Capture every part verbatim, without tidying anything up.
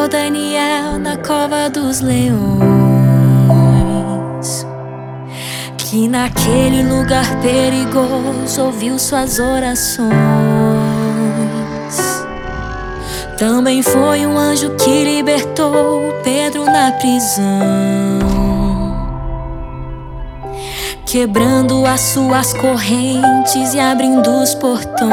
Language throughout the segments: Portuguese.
encontrou Daniel na cova dos leões, que naquele lugar perigoso ouviu suas orações. Também foi um anjo que libertou Pedro na prisão, quebrando as suas correntes e abrindo os portões.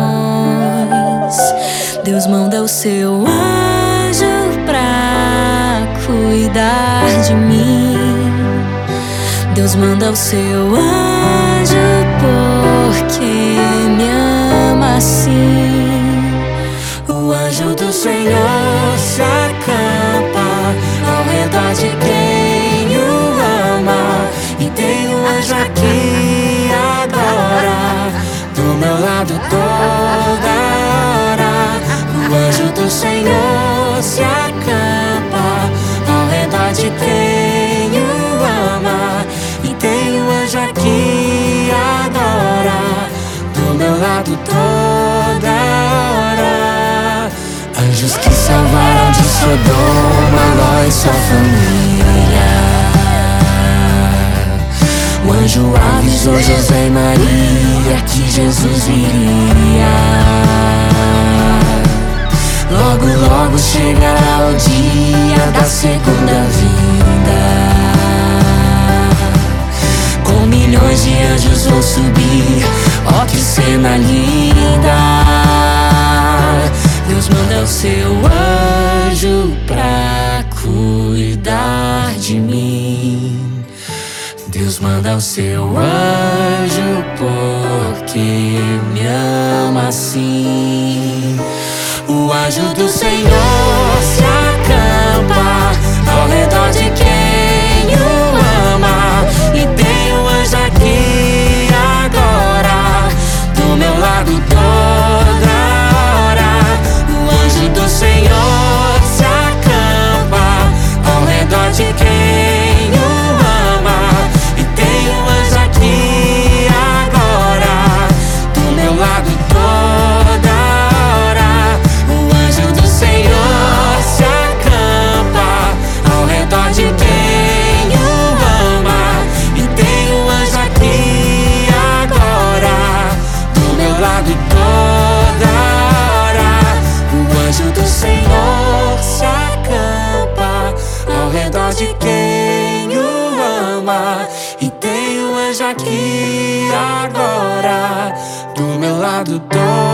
Deus manda o seu anjo pra cuidar de mim. Deus manda o seu anjo porque me ama assim. O anjo do Senhor se acampa ao redor de quem o ama. E tem um anjo aqui agora, do meu lado toda hora. O anjo do Senhor se acampa ao redor de quem o ama. E tem um anjo aqui agora, do meu lado toda hora. Anjos que salvaram de Sodoma Ló e sua família. O anjo avisou José e Maria que Jesus viria. Logo, logo chegará o dia da segunda vinda. Com milhões de anjos vão subir, ó que cena linda. Deus manda o seu anjo pra cuidar de mim. Deus manda o seu anjo porque me ama assim. O anjo do Senhor se acampa ao redor de quem o ama. E tem um anjo aqui agora, do meu lado toda hora. O anjo do Senhor se acampa ao redor de quem o ama. E tem um anjo aqui agora, do meu lado toda hora. O anjo do Senhor se acampa ao redor de quem o ama. E tem um anjo aqui agora, do meu lado toda hora. O anjo do Senhor se acampa ao redor de quem o ama. E tem um anjo aqui agora, do meu lado toda hora.